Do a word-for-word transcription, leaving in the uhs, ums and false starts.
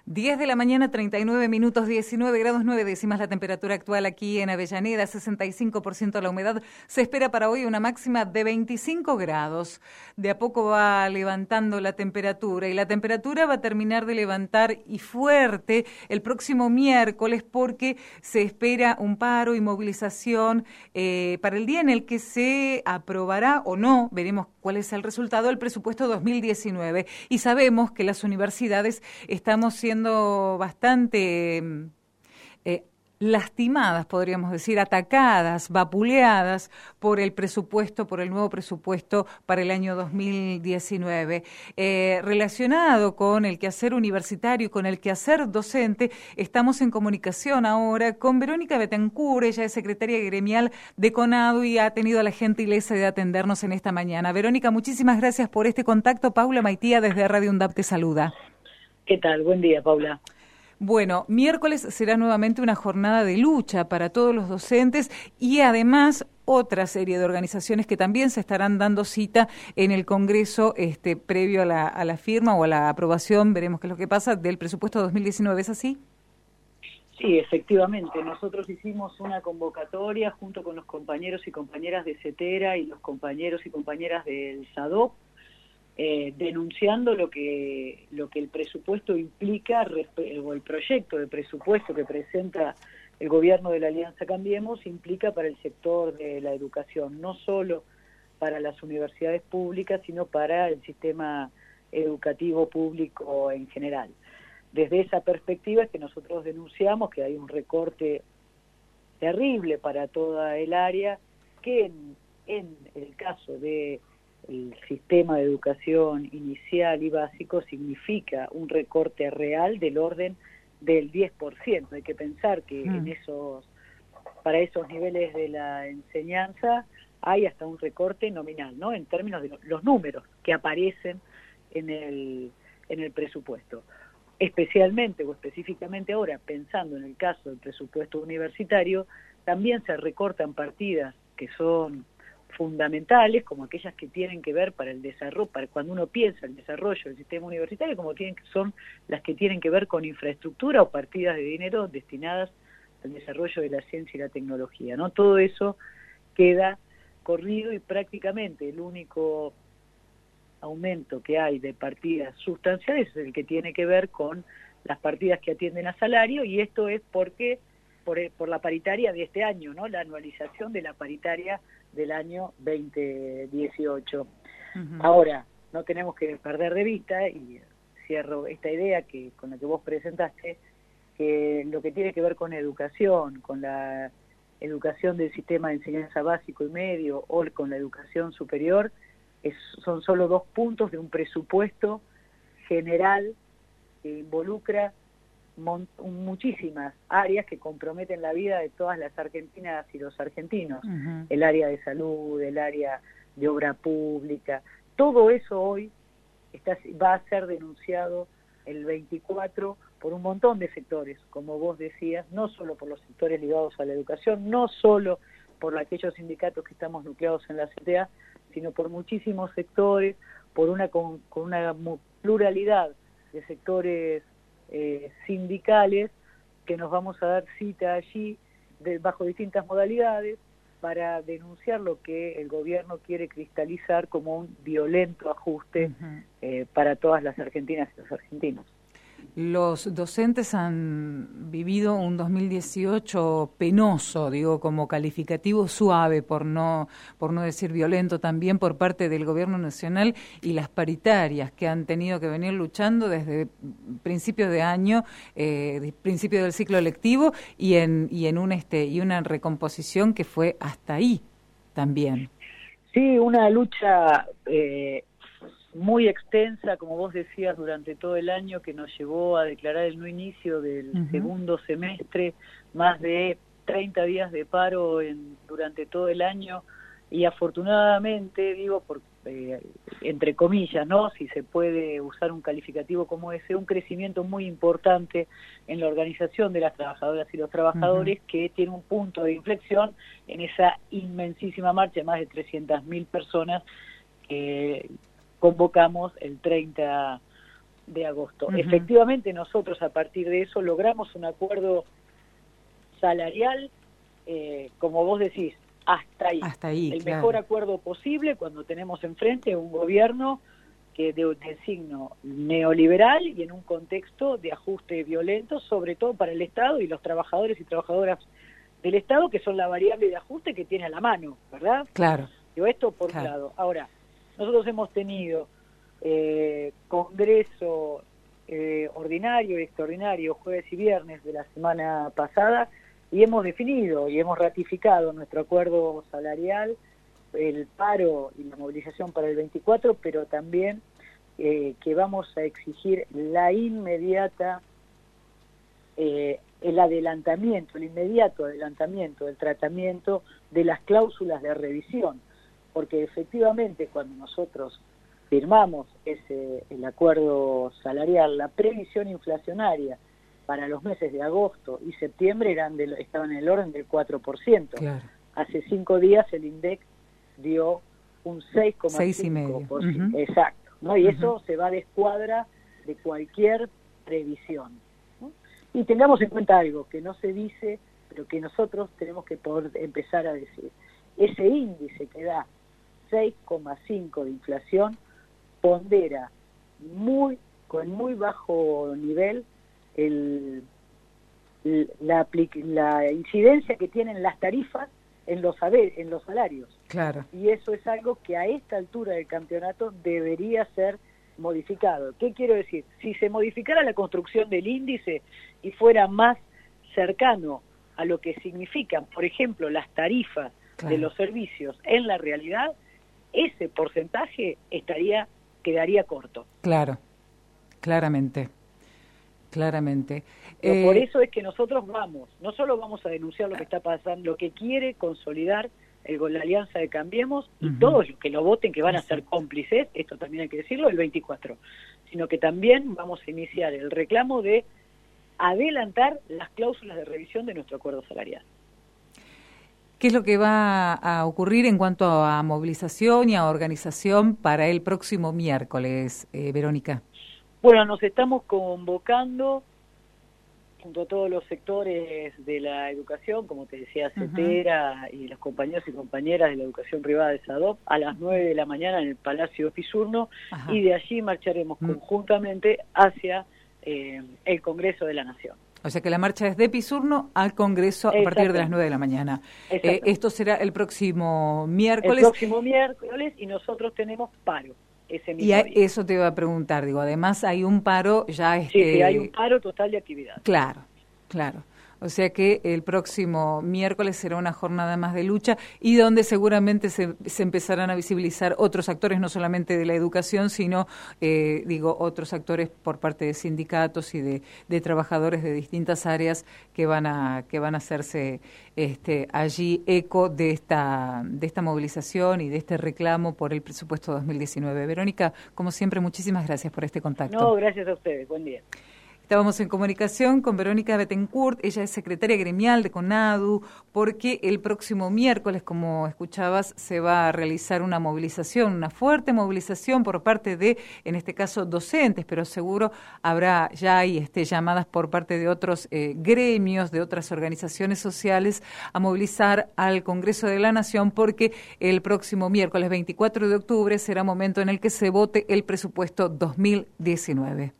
diez de la mañana, treinta y nueve minutos, diecinueve grados nueve décimas la temperatura actual aquí en Avellaneda, sesenta y cinco por ciento la humedad. Se espera para hoy una máxima de veinticinco grados. De a poco va levantando la temperatura y la temperatura va a terminar de levantar y fuerte el próximo miércoles porque se espera un paro y movilización eh, para el día en el que se aprobará o no, veremos cuál es el resultado, el presupuesto dos mil diecinueve. Y sabemos que las universidades estamos siendo bastante eh, lastimadas, podríamos decir, atacadas, vapuleadas por el presupuesto, por el nuevo presupuesto para el año dos mil diecinueve. Eh, relacionado con el quehacer universitario y con el quehacer docente, estamos en comunicación ahora con Verónica Betancourt. Ella es secretaria gremial de CONADU y ha tenido la gentileza de atendernos en esta mañana. Verónica, muchísimas gracias por este contacto. Paula Maitía desde Radio UNDAP te saluda. ¿Qué tal? Buen día, Paula. Bueno, miércoles será nuevamente una jornada de lucha para todos los docentes y además otra serie de organizaciones que también se estarán dando cita en el Congreso este, previo a la, a la firma o a la aprobación, veremos qué es lo que pasa, del presupuesto dos mil diecinueve, ¿es así? Sí, efectivamente. Nosotros hicimos una convocatoria junto con los compañeros y compañeras de CETERA y los compañeros y compañeras del SADOP, Eh, denunciando lo que lo que el presupuesto implica, o el proyecto de presupuesto que presenta el gobierno de la Alianza Cambiemos, implica para el sector de la educación, no solo para las universidades públicas, sino para el sistema educativo público en general. Desde esa perspectiva es que nosotros denunciamos que hay un recorte terrible para toda el área, que en, en el caso de el sistema de educación inicial y básico significa un recorte real del orden del diez por ciento. Hay que pensar que mm. en esos, para esos niveles de la enseñanza hay hasta un recorte nominal, ¿no? En términos de los números que aparecen en el, en el presupuesto. Especialmente o específicamente ahora, pensando en el caso del presupuesto universitario, también se recortan partidas que son fundamentales, como aquellas que tienen que ver para el desarrollo, para cuando uno piensa el desarrollo del sistema universitario, como tienen, son las que tienen que ver con infraestructura o partidas de dinero destinadas al desarrollo de la ciencia y la tecnología, ¿no? Todo eso queda corrido y prácticamente el único aumento que hay de partidas sustanciales es el que tiene que ver con las partidas que atienden a salario, y esto es porque por, por la paritaria de este año, ¿no? La anualización de la paritaria del año veinte dieciocho. Uh-huh. Ahora, no tenemos que perder de vista, y cierro esta idea que con la que vos presentaste, que lo que tiene que ver con educación, con la educación del sistema de enseñanza básico y medio o con la educación superior, es, son solo dos puntos de un presupuesto general que involucra Mon, muchísimas áreas que comprometen la vida de todas las argentinas y los argentinos. Uh-huh. El área de salud, el área de obra pública, todo eso hoy está, va a ser denunciado el veinticuatro por un montón de sectores, como vos decías, no solo por los sectores ligados a la educación, no solo por aquellos sindicatos que estamos nucleados en la C T A, sino por muchísimos sectores, por una con, con una pluralidad de sectores Eh, sindicales, que nos vamos a dar cita allí de, bajo distintas modalidades para denunciar lo que el gobierno quiere cristalizar como un violento ajuste uh-huh. eh, para todas las argentinas y los argentinos. Los docentes han vivido un dos mil dieciocho penoso, digo, como calificativo suave, por no por no decir violento, también por parte del gobierno nacional y las paritarias que han tenido que venir luchando desde principios de año, eh, principio del ciclo lectivo y en y en un este y una recomposición que fue hasta ahí también. Sí, una lucha eh, muy extensa, como vos decías, durante todo el año, que nos llevó a declarar el no inicio del uh-huh. segundo semestre, más de treinta días de paro en, durante todo el año, y afortunadamente, digo, por, eh, entre comillas, ¿no? Si se puede usar un calificativo como ese, un crecimiento muy importante en la organización de las trabajadoras y los trabajadores, uh-huh. que tiene un punto de inflexión en esa inmensísima marcha de más de trescientas mil personas que convocamos el treinta de agosto. Uh-huh. Efectivamente, nosotros a partir de eso logramos un acuerdo salarial, eh, como vos decís, hasta ahí. Hasta ahí, el claro. mejor acuerdo posible cuando tenemos enfrente un gobierno que de, de signo neoliberal y en un contexto de ajuste violento, sobre todo para el Estado y los trabajadores y trabajadoras del Estado, que son la variable de ajuste que tiene a la mano, ¿verdad? Claro. Digo, esto por claro. un lado. Ahora, nosotros hemos tenido eh, congreso eh, ordinario y extraordinario jueves y viernes de la semana pasada, y hemos definido y hemos ratificado nuestro acuerdo salarial, el paro y la movilización para el veinticuatro, pero también eh, que vamos a exigir la inmediata, eh, el adelantamiento, el inmediato adelantamiento del tratamiento de las cláusulas de revisión, porque efectivamente cuando nosotros firmamos ese el acuerdo salarial, la previsión inflacionaria para los meses de agosto y septiembre eran de, estaban en el orden del cuatro por ciento. Claro. Hace cinco días el INDEC dio un seis coma cinco por ciento. Uh-huh. Exacto, ¿no? Y uh-huh. eso se va de escuadra de cualquier previsión, ¿no? Y tengamos en cuenta algo que no se dice, pero que nosotros tenemos que poder empezar a decir. Ese índice que da seis coma cinco de inflación pondera muy con muy bajo nivel el, la, la incidencia que tienen las tarifas en los en los salarios. Claro. Y eso es algo que a esta altura del campeonato debería ser modificado. ¿Qué quiero decir? Si se modificara la construcción del índice y fuera más cercano a lo que significan, por ejemplo, las tarifas claro. de los servicios en la realidad, ese porcentaje estaría quedaría corto. Claro, claramente. Claramente. Eh, por eso es que nosotros vamos, no solo vamos a denunciar lo que está pasando, lo que quiere consolidar el, la alianza de Cambiemos, y uh-huh. todos los que lo voten, que van a ser cómplices, esto también hay que decirlo, el veinticuatro, sino que también vamos a iniciar el reclamo de adelantar las cláusulas de revisión de nuestro acuerdo salarial. ¿Qué es lo que va a ocurrir en cuanto a movilización y a organización para el próximo miércoles, eh, Verónica? Bueno, nos estamos convocando junto a todos los sectores de la educación, como te decía, CETERA uh-huh. y los compañeros y compañeras de la educación privada de SADOP, a las nueve de la mañana en el Palacio Pisurno, uh-huh. y de allí marcharemos uh-huh. conjuntamente hacia eh, el Congreso de la Nación. O sea que la marcha es de Pisurno al Congreso a partir de las nueve de la mañana. Eh, esto será el próximo miércoles. El próximo miércoles, y nosotros tenemos paro. Ese mismo y a, día. Eso te iba a preguntar, digo, además hay un paro ya... Este... Sí, sí, hay un paro total de actividad. Claro, claro. O sea que el próximo miércoles será una jornada más de lucha y donde seguramente se, se empezarán a visibilizar otros actores, no solamente de la educación, sino, eh, digo, otros actores por parte de sindicatos y de, de trabajadores de distintas áreas que van a que van a hacerse este, allí eco de esta de esta movilización y de este reclamo por el presupuesto dos mil diecinueve. Verónica, como siempre, muchísimas gracias por este contacto. No, gracias a ustedes. Buen día. Estábamos en comunicación con Verónica Bettencourt, ella es secretaria gremial de CONADU, porque el próximo miércoles, como escuchabas, se va a realizar una movilización, una fuerte movilización por parte de, en este caso, docentes, pero seguro habrá ya hay este, llamadas por parte de otros eh, gremios, de otras organizaciones sociales, a movilizar al Congreso de la Nación, porque el próximo miércoles veinticuatro de octubre será momento en el que se vote el presupuesto dos mil diecinueve.